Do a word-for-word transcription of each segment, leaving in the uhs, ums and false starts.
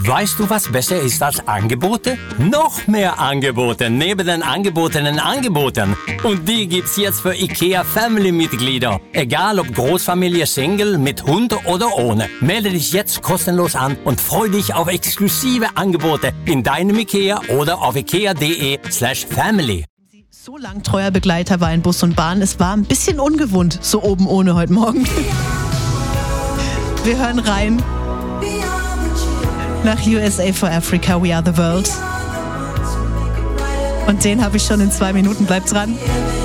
Weißt du, was besser ist als Angebote? Noch mehr Angebote neben den angebotenen Angeboten. Und die gibt's jetzt für IKEA Family-Mitglieder. Egal ob Großfamilie, Single, mit Hund oder ohne. Melde dich jetzt kostenlos an und freu dich auf exklusive Angebote in deinem IKEA oder auf ikea.de slash family. So lang treuer Begleiter war in Bus und Bahn. Es war ein bisschen ungewohnt, so oben ohne heute Morgen. Wir hören rein nach U S A for Africa, We Are the World. Und den habe ich schon in zwei Minuten. Bleibt dran.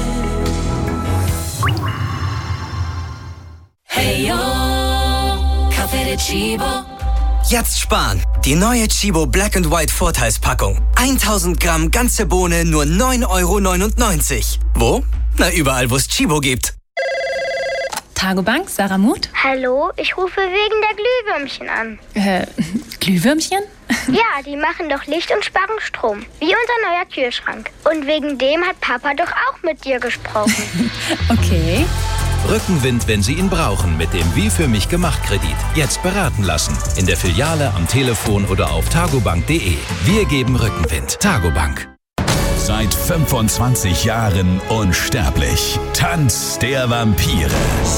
Hey yo, Café de Chibo. Jetzt sparen. Die neue Chibo Black and White Vorteilspackung. tausend Gramm ganze Bohne, nur neun Euro neunundneunzig. Wo? Na, überall, wo es Chibo gibt. Targobank, Sarah Muth? Hallo, ich rufe wegen der Glühwürmchen an. Äh, Glühwürmchen? Ja, die machen doch Licht und sparen Strom. Wie unser neuer Kühlschrank. Und wegen dem hat Papa doch auch mit dir gesprochen. Okay. Rückenwind, wenn Sie ihn brauchen, mit dem Wie für mich gemacht Kredit. Jetzt beraten lassen. In der Filiale, am Telefon oder auf targobank punkt de. Wir geben Rückenwind. Targobank. Seit fünfundzwanzig Jahren unsterblich. Tanz der Vampire.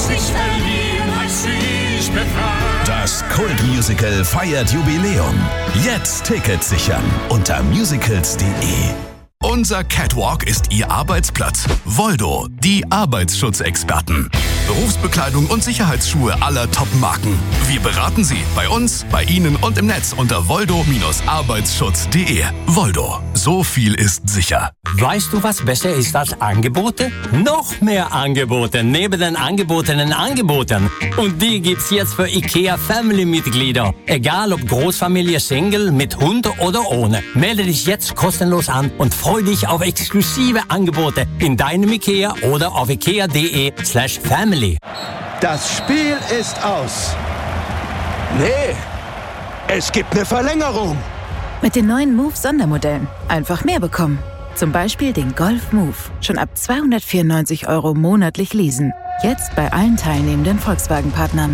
Das Kultmusical feiert Jubiläum. Jetzt Tickets sichern unter musicals punkt de. Unser Catwalk ist Ihr Arbeitsplatz. Voldo, die Arbeitsschutzexperten. Berufsbekleidung und Sicherheitsschuhe aller Top-Marken. Wir beraten Sie bei uns, bei Ihnen und im Netz unter voldo Arbeitsschutz punkt de. Voldo, so viel ist sicher. Weißt du, was besser ist als Angebote? Noch mehr Angebote neben den angebotenen Angeboten. Und die gibt's jetzt für IKEA Family-Mitglieder. Egal ob Großfamilie, Single, mit Hund oder ohne. Melde dich jetzt kostenlos an und freu dich auf exklusive Angebote in deinem IKEA oder auf ikea.de slash family. Das Spiel ist aus. Nee, es gibt eine Verlängerung. Mit den neuen Move-Sondermodellen einfach mehr bekommen. Zum Beispiel den Golf Move. Schon ab zweihundertvierundneunzig Euro monatlich leasen. Jetzt bei allen teilnehmenden Volkswagen-Partnern.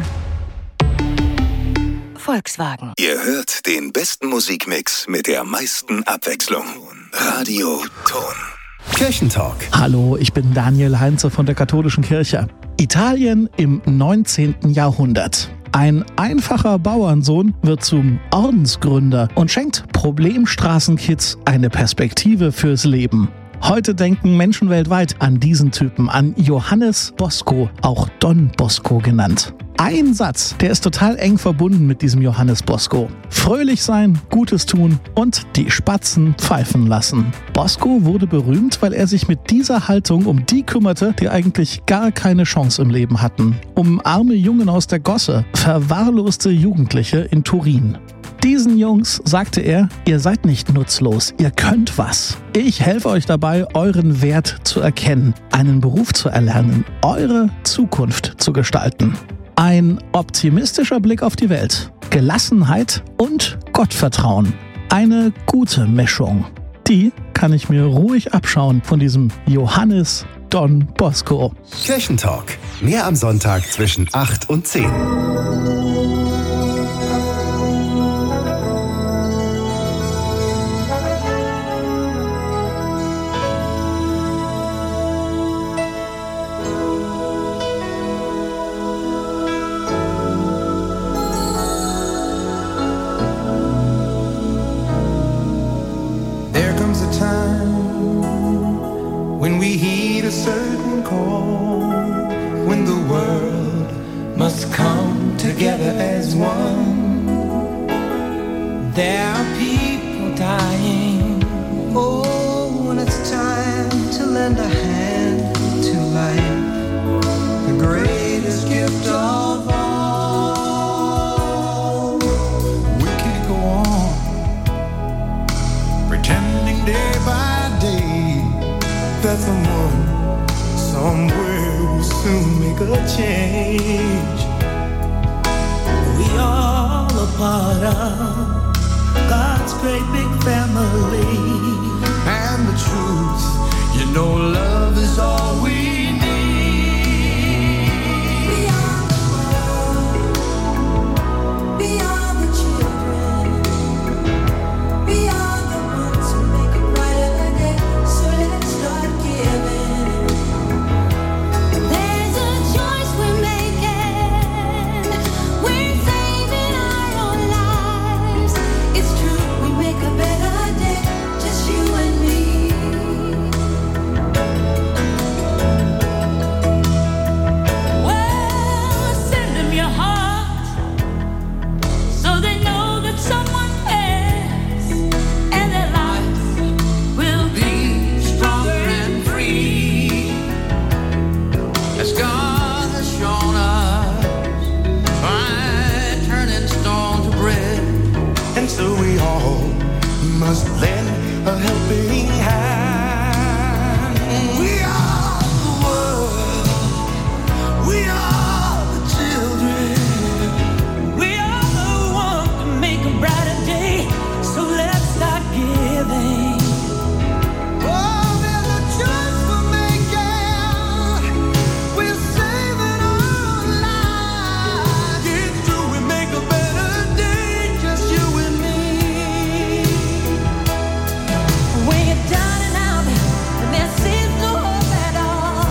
Volkswagen. Ihr hört den besten Musikmix mit der meisten Abwechslung. Radio Ton. Kirchentalk. Hallo, ich bin Daniel Heinze von der Katholischen Kirche. Italien im neunzehnten Jahrhundert. Ein einfacher Bauernsohn wird zum Ordensgründer und schenkt Problemstraßenkids eine Perspektive fürs Leben. Heute denken Menschen weltweit an diesen Typen, an Johannes Bosco, auch Don Bosco genannt. Ein Satz, der ist total eng verbunden mit diesem Johannes Bosco. Fröhlich sein, Gutes tun und die Spatzen pfeifen lassen. Bosco wurde berühmt, weil er sich mit dieser Haltung um die kümmerte, die eigentlich gar keine Chance im Leben hatten. Um arme Jungen aus der Gosse, verwahrloste Jugendliche in Turin. Diesen Jungs sagte er, ihr seid nicht nutzlos, ihr könnt was. Ich helfe euch dabei, euren Wert zu erkennen, einen Beruf zu erlernen, eure Zukunft zu gestalten. Ein optimistischer Blick auf die Welt, Gelassenheit und Gottvertrauen. Eine gute Mischung. Die kann ich mir ruhig abschauen von diesem Johannes Don Bosco. Kirchentalk. Mehr am Sonntag zwischen acht und zehn. When we heed a certain call, when the world must come together as one, there are people dying. Oh, when it's time to lend a hand to life, the greatest gift of all. We can't go on pretending day by day that someone somewhere will soon make a change. We all a part of God's great big family. And the truth, you know, love is all we need. We are the world, we are the children, And so we all must lend a helping hand. We are the world. We are the children. We are the ones to make a brighter day. So let's start giving. Oh, there's a choice we're making. We're saving our lives. Get through and make a better day. Just you and me. When you're down and out and there seems no hope at all.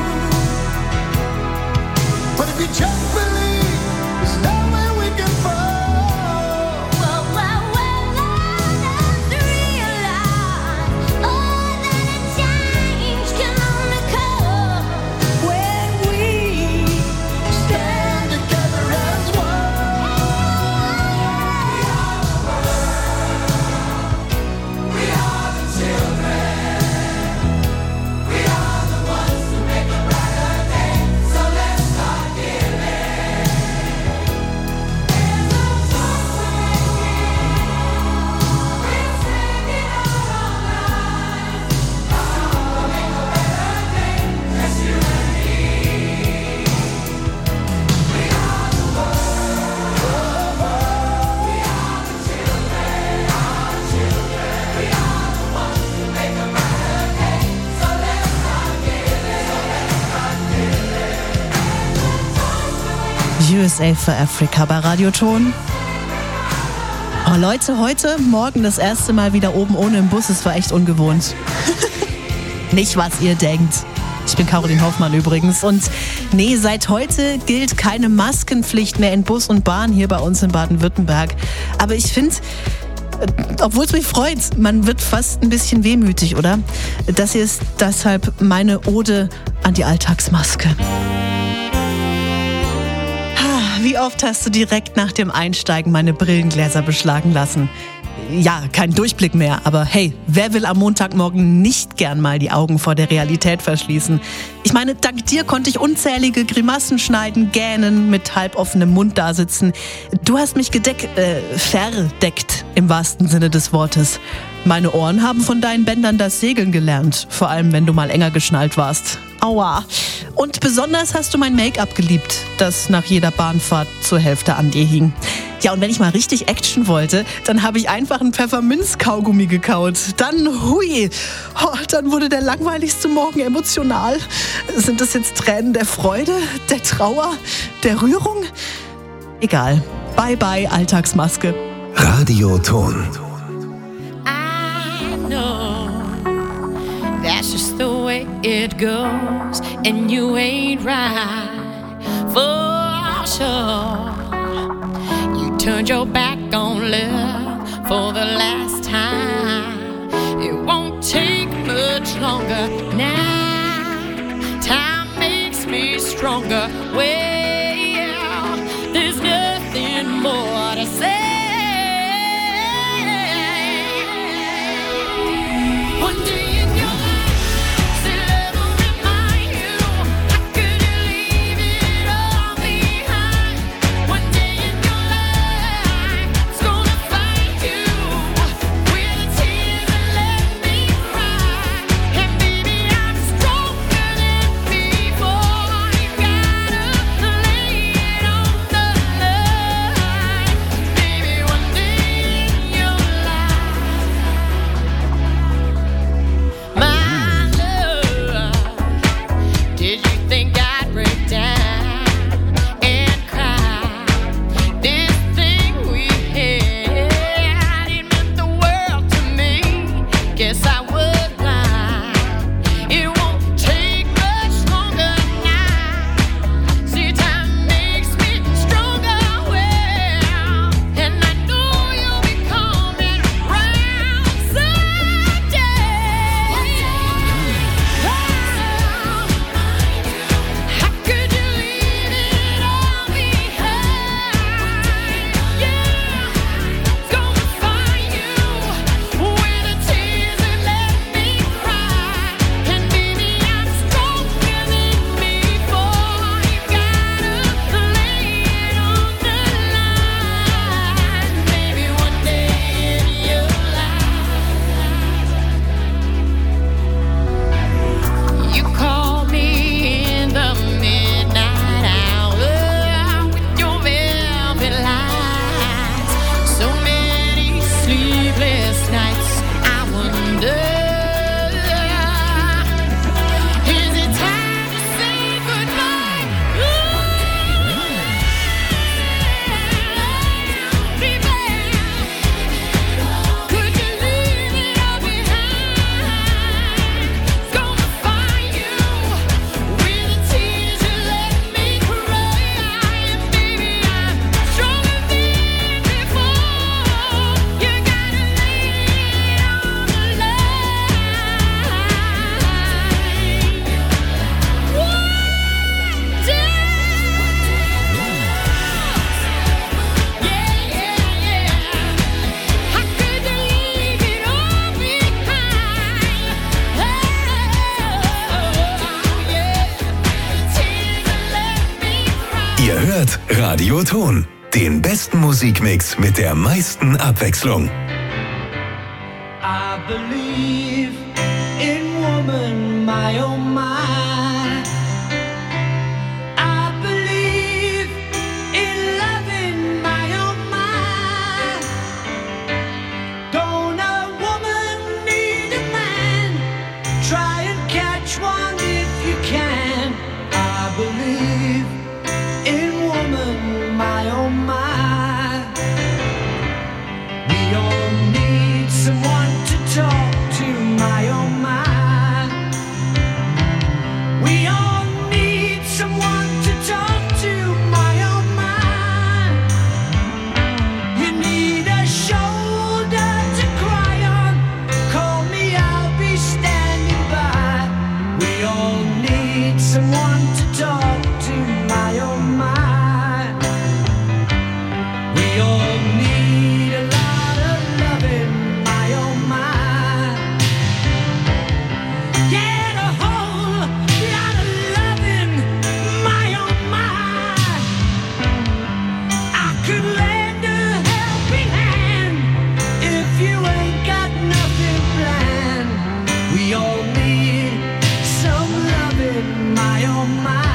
But if you just believe, there's nowhere we can fall. Well, well, well, let's realize, oh, that a change can only come when we stand together as one. We are the children. We are the ones to make a brighter day. So let's start giving. There's no choice we're making. We're saving our lives. Oh, make a better day. Just you and me. We are the world. We are the children. Our children. We are the ones to make a brighter day. So let's start giving. U S A for Africa bei Radioton. Oh Leute, heute Morgen das erste Mal wieder oben ohne im Bus. Es war echt ungewohnt. Nicht, was ihr denkt. Ich bin Caroline Hoffmann übrigens. Und nee, seit heute gilt keine Maskenpflicht mehr in Bus und Bahn hier bei uns in Baden-Württemberg. Aber ich finde, obwohl es mich freut, man wird fast ein bisschen wehmütig, oder? Das hier ist deshalb meine Ode an die Alltagsmaske. Wie oft hast du direkt nach dem Einsteigen meine Brillengläser beschlagen lassen? Ja, kein Durchblick mehr, aber hey, wer will am Montagmorgen nicht gern mal die Augen vor der Realität verschließen? Ich meine, dank dir konnte ich unzählige Grimassen schneiden, gähnen, mit halboffenem Mund dasitzen. Du hast mich gedeck, äh, verdeckt, im wahrsten Sinne des Wortes. Meine Ohren haben von deinen Bändern das Segeln gelernt, vor allem wenn du mal enger geschnallt warst. Aua. Und besonders hast du mein Make-up geliebt, das nach jeder Bahnfahrt zur Hälfte an dir hing. Ja, und wenn ich mal richtig Action wollte, dann habe ich einfach einen Pfefferminz-Kaugummi gekaut. Dann, hui, oh, dann wurde der langweiligste Morgen emotional. Sind das jetzt Tränen der Freude, der Trauer, der Rührung? Egal. Bye bye, Alltagsmaske. Radioton. I know that's just the way it goes, and you ain't right for sure. You turned your back on love for the last time. It won't take much longer now. Time makes me stronger. Well, there's nothing more to say. One day in your life, say love will remind you. How could you leave it all behind? One day in your life, it's gonna find you with the tears and let me cry. And baby, I'm stronger than before. You gotta Radioton. Den besten Musikmix mit der meisten Abwechslung. I believe in woman, my oh my. I believe in loving, my oh my. Don't a woman need a man? Try and catch one if you can. I believe in woman, my oh my. We all need someone to talk to, my oh my. We all need someone to talk to, my oh my. You need a shoulder to cry on. Call me, I'll be standing by. We all need someone to talk to, my oh my. We all need a lot of loving, my oh my. Get a whole lot of loving, my oh my. I could lend a helping hand if you ain't got nothing planned. We all need some loving, my oh my.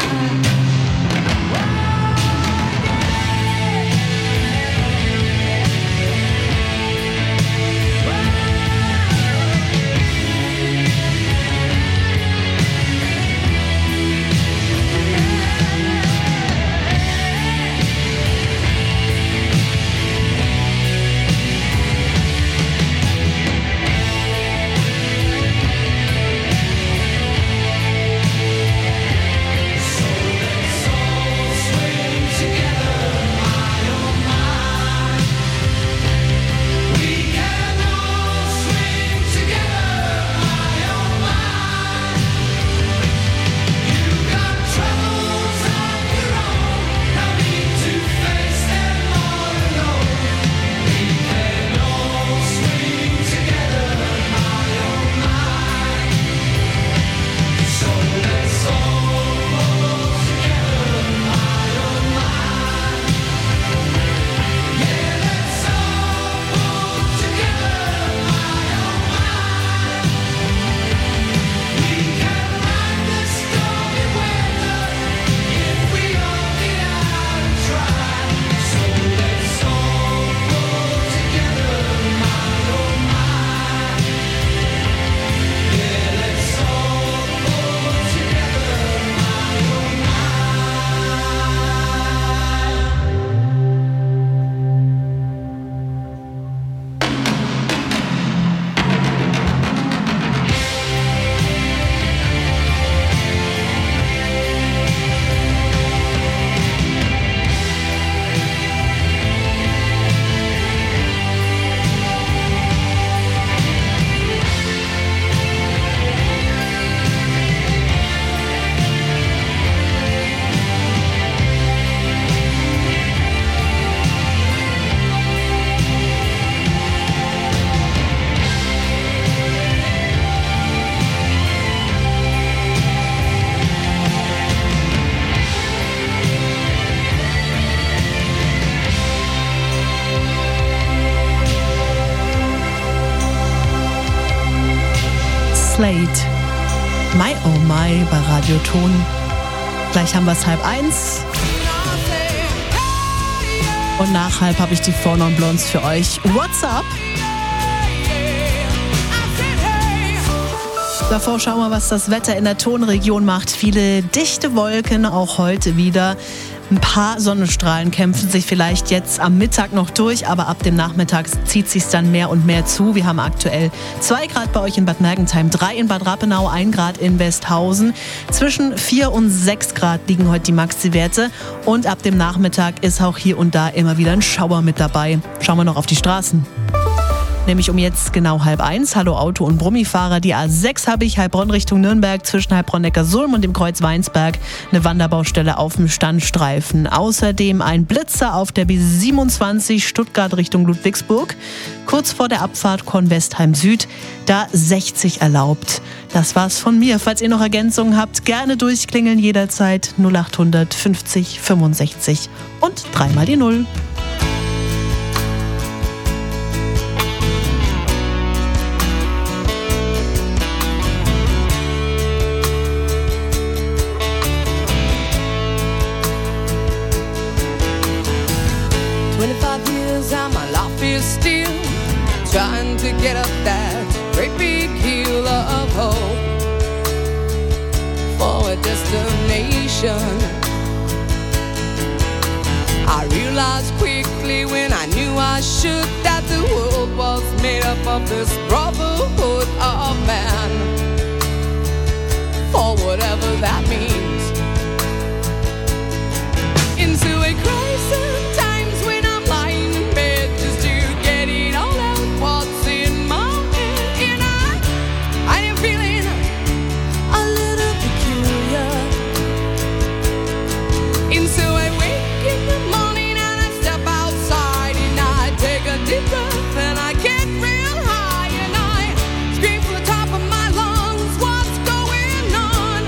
Slade. My oh my bei Radioton. Gleich haben wir es halb eins. Und nach halb habe ich die Four Non Blondes für euch. What's up? Davor schauen wir, was das Wetter in der Tonregion macht. Viele dichte Wolken, auch heute wieder. Ein paar Sonnenstrahlen kämpfen sich vielleicht jetzt am Mittag noch durch, aber ab dem Nachmittag zieht sich dann mehr und mehr zu. Wir haben aktuell zwei Grad bei euch in Bad Mergentheim, drei in Bad Rappenau, ein Grad in Westhausen. Zwischen vier und sechs Grad liegen heute die Maxi-Werte. Und ab dem Nachmittag ist auch hier und da immer wieder ein Schauer mit dabei. Schauen wir noch auf die Straßen. nämlich um jetzt genau halb eins. Hallo Auto- und Brummifahrer, die A sechs habe ich, Heilbronn Richtung Nürnberg, zwischen Heilbronn-Neckarsulm und dem Kreuz Weinsberg eine Wanderbaustelle auf dem Standstreifen. Außerdem ein Blitzer auf der B siebenundzwanzig Stuttgart Richtung Ludwigsburg, kurz vor der Abfahrt Kornwestheim Süd, da sechzig erlaubt. Das war's von mir. Falls ihr noch Ergänzungen habt, gerne durchklingeln jederzeit null acht hundert fünfzig fünfundsechzig und dreimal die Null. twenty-five years and my life is still trying to get up that great big hill of hope for a destination. I realized quickly when I knew I should that the world was made up of this brotherhood of man, for whatever that means. Into a crisis times when I'm lying in bed just to get it all out what's in my head, and I, I am feeling a little peculiar. And so I wake in the morning and I step outside and I take a deep breath and I get real high and I scream from the top of my lungs, what's going on?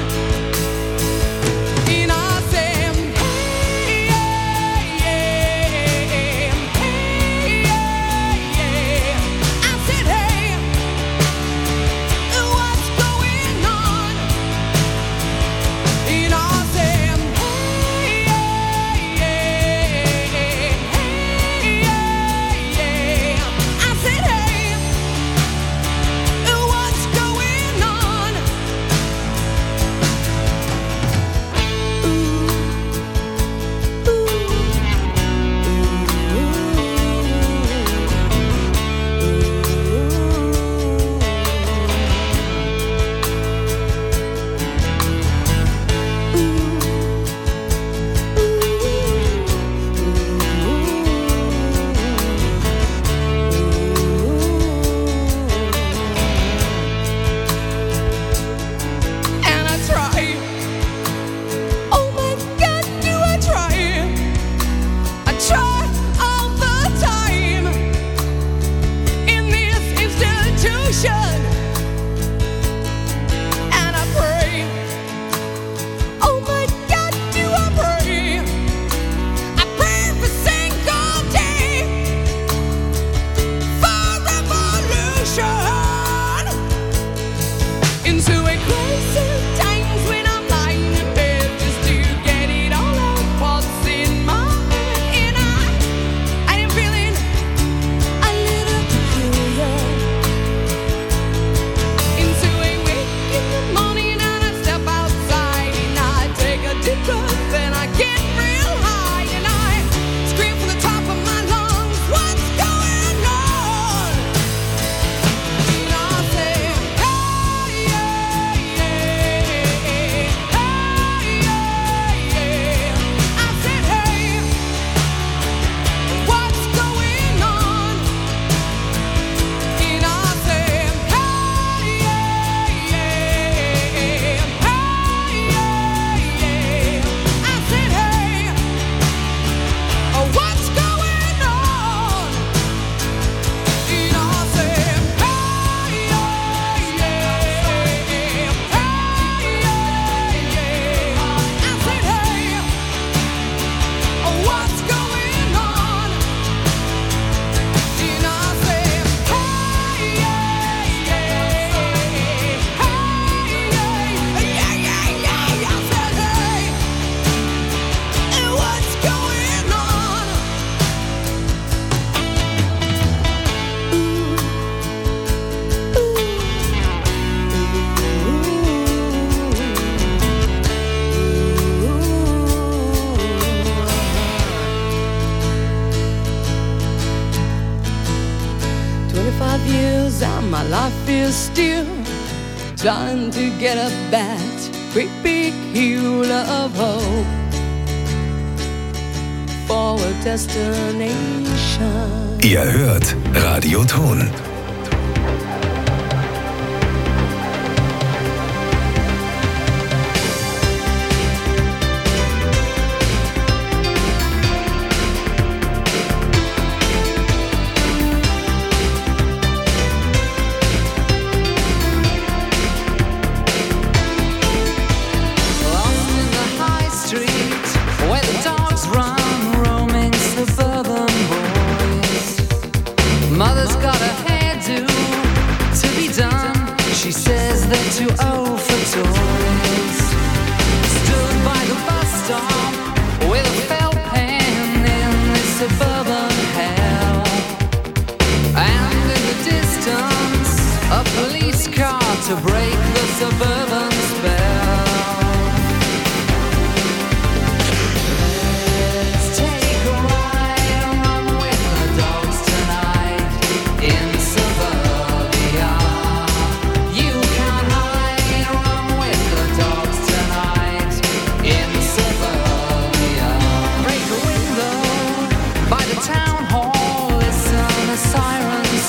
And I say, hey, yeah, yeah, hey, yeah, yeah. I said, hey, what's going on? And I said, hey, yeah, yeah, hey, yeah, yeah. I said, hey, what's going on? And I try. Oh my God, do I try? I try all the time in this institution, and I pray. Oh my God, do I pray? I pray every single day for revolution. Into a crisis times when I'm lying in bed just to get it all out what's in my head, and I, I am feeling a little peculiar. Into a wake in the morning and I step outside and I take a deep breath and I get real high and I scream from the top of my lungs, what's going on? And I say, hey, yeah, yeah, hey, yeah, yeah. I said, hey, what's going on? And I said, hey, yeah, yeah, hey, yeah, yeah. I said, hey, what's going on? And I said, hey, yeah, yeah, hey, yeah, yeah. I said, hey, what's going on? And I said, hey, yeah, yeah, hey, yeah, yeah, yeah. I said, hey, what's going on? Twenty-five years and my life is still trying to get up that great big hill of hope for a destination. Ihr hört Radio Ton.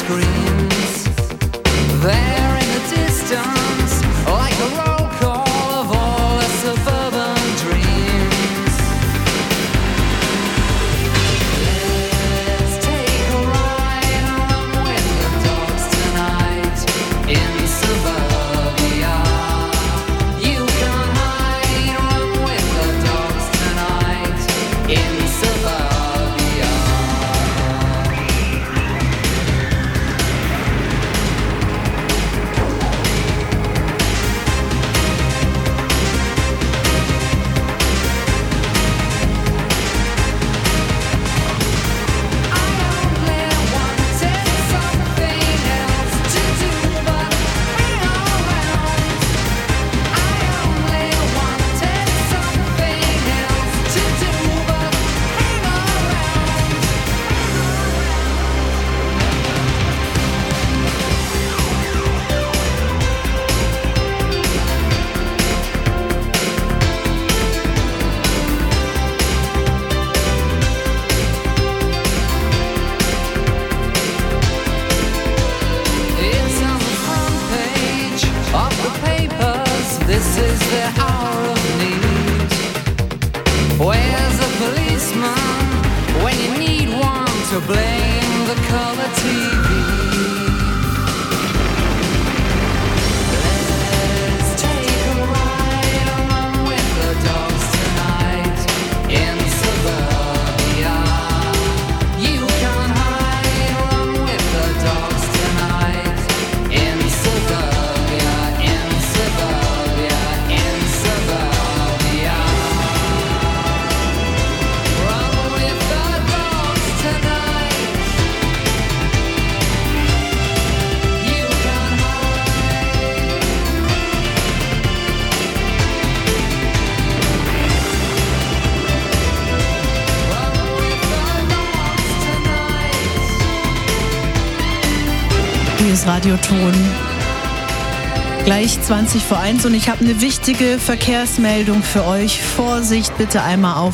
screams. There in the distance, like a roll call of all the suburban dreams. Let's take a ride and run with the dogs tonight in suburbia. You can't hide, run with the dogs tonight in suburbia. It's on the front page of the papers. This is the hour of need. Where's the policeman when you need one to blame the color T V? Let's take a ride and run with the dogs tonight in suburbia. You can't hide, run with the dogs tonight in suburbia, in suburbia, in suburbia. Run with the dogs tonight. You can't Hier ist Radioton. Gleich zwanzig vor eins und ich habe eine wichtige Verkehrsmeldung für euch. Vorsicht, bitte einmal auf